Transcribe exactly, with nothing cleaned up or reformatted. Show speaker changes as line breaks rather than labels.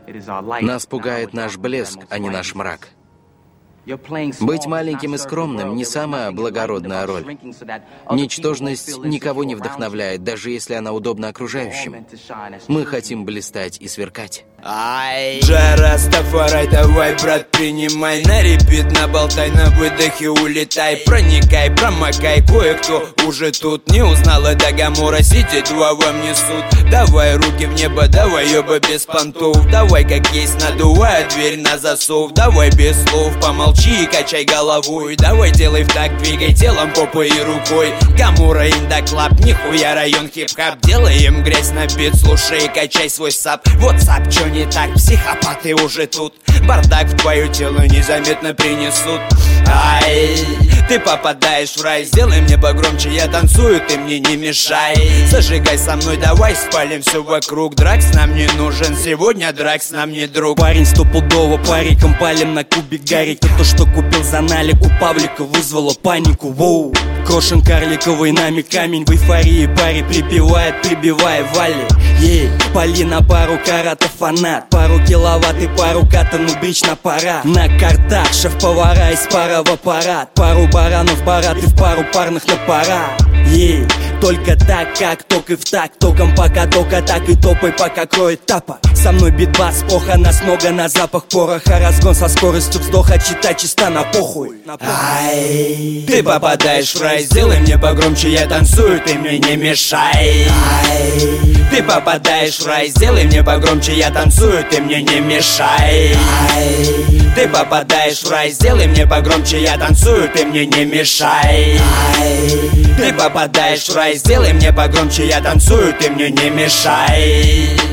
Нас пугает наш блеск, а не наш мрак. Быть маленьким и скромным — не самая благородная роль. Ничтожность никого не вдохновляет, даже если она удобна окружающим. Мы хотим блистать и сверкать.
Ай, Джара, Стафарай, давай, брат, принимай на репит, наболтай, на выдохе улетай. Проникай, промокай, кое-кто уже тут не узнал, это Гамора сидит, два вам несут. Давай руки в небо, давай, ёба, без понтов. Давай, как есть, надувай дверь на засов. Давай без слов, помолчи и качай головой. Давай, делай в так, двигай телом, попой и рукой. Гамора, индаклаб, нихуя район хип-хап. Делаем грязь на бит, слушай, качай свой сап. Вот сап, чё не так, психопаты уже тут. Бардак в твое тело незаметно принесут. Ай, ты попадаешь в рай, сделай мне погромче, я танцую, ты мне не мешай. Зажигай со мной, давай спалим все вокруг. Дракс нам не нужен, сегодня дракс нам не друг.
Парень стопудово париком палим на кубик гарика. То, что купил за налик у Павлика, вызвало панику. Воу. Крошен карликовый нами камень, в эйфории паре припевает, прибивая вали. Ей, пали на пару каратов фанат, пару киловатт и пару ката, ну брич на пора. На картах шеф-повара из пара в аппарат, пару баранов барат и в пару парных на пора. Ей, только так, как ток и в так, током пока тока так и топай, пока кроет тапа. Со мной битбас, плохо нас много на запах пороха. Разгон со скоростью вздоха, читай чисто на похуй.
Ай, ты попадаешь в рай, сделай мне погромче, я танцую, ты мне не мешай. Ай, ты попадаешь в рай, сделай мне погромче, я танцую, ты мне не мешай. Ай, ты попадаешь в рай, сделай мне погромче, я танцую, ты мне не мешай. Ай, ты попадаешь в рай, сделай мне погромче, я танцую, ты мне не мешай.